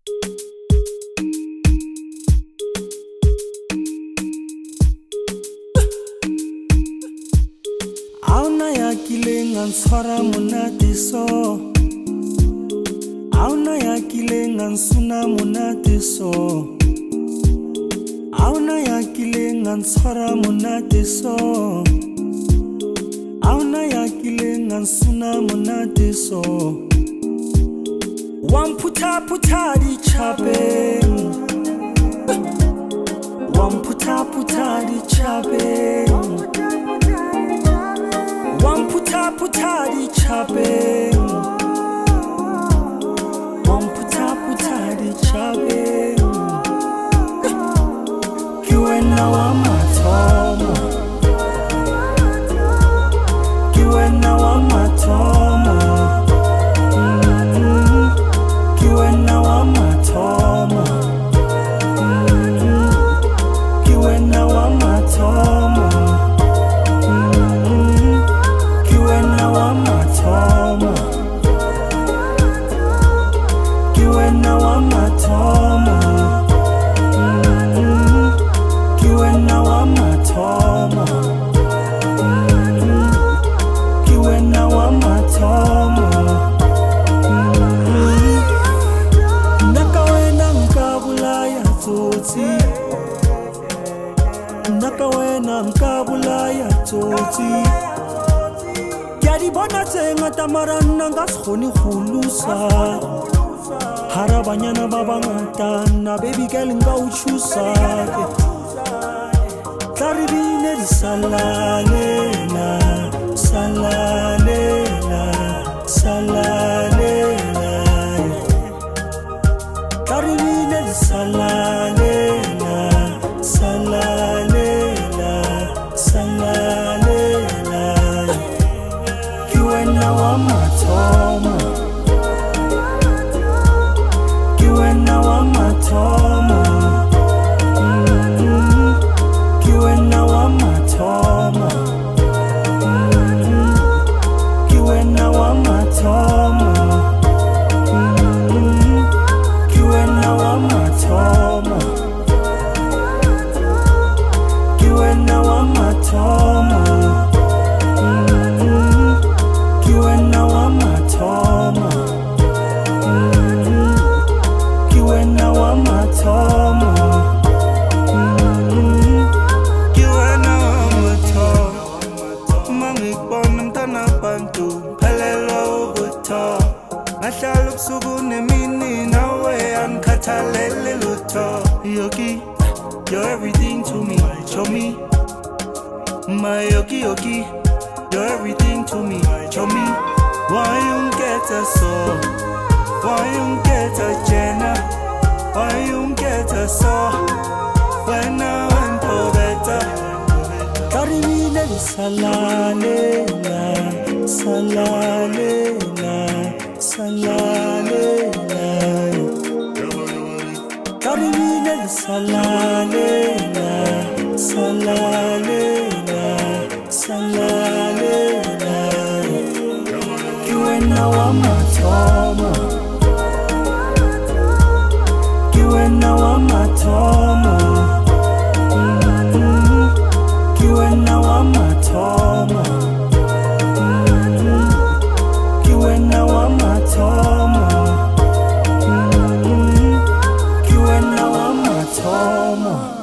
Auna ya kileng an tshwara monate so Auna ya kileng an suna monate so Auna ya kileng an tshwara monate so Auna ya kileng an suna monate so Wamputa puta di chapeng Wamputa puta di chapeng Wamputa puta di chapeng Wamputa puta di chapeng Kiwena wa mathomo Kiwena wa mathomo Kiwena wa mathomo Kiwena wa mathomo Kiwena wa mathomo Kiwena wa mathomo Kiwena wa mathomo Kiwena wa mathomo Nakawena nkabulaya tsotsi Nakawena nkabulaya tsotsi Di bona tse ngata mara nna nka se kgone go lusa hara banyana ba bangata nna baby girl nka o thusa tla re bine di salalela salalela salalela tla re bine di salalela salalela salalela Kiwena wa mathomo Kiwena wa mathomo Kiwena wa mathomo Kiwena wa mathomo Kiwena wa mathomo Kiwena wa mathomo Kiwena wa mathomo Kiwena wa mathomo Kiwena wa mathomo Mangikubona mntana bantu phelelwa ubutho Ngahlala ubusuku nemini nawe angikhathalele lutho Yoki, you're everything to me, show me My yoki yoki You're everything to me, show me Why you get a soul Why you get a Jenna Why you get a soul When I went for better Karimine di salalela Salalela Salalela Karimine di salalela Salalela Salalela Kiwena wa mathomo Kiwena wa mathomo Kiwena wa mathomo Kiwena wa mathomo Kiwena wa mathomo